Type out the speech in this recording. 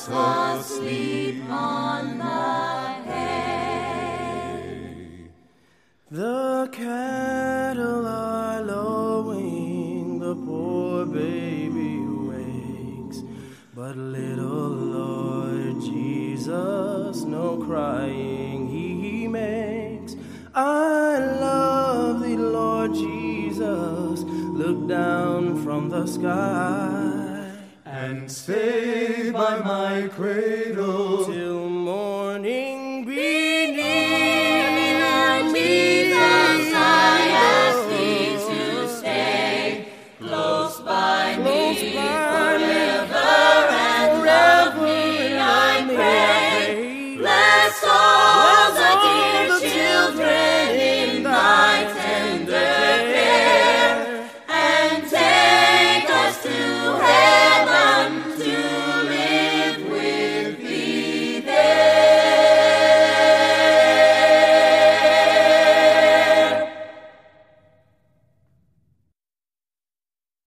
asleep on the hay. The cattle are lowing, the poor baby wakes, but little Lord Jesus, no crying he makes. I love thee, Lord Jesus, look down from the sky and stay by my cradle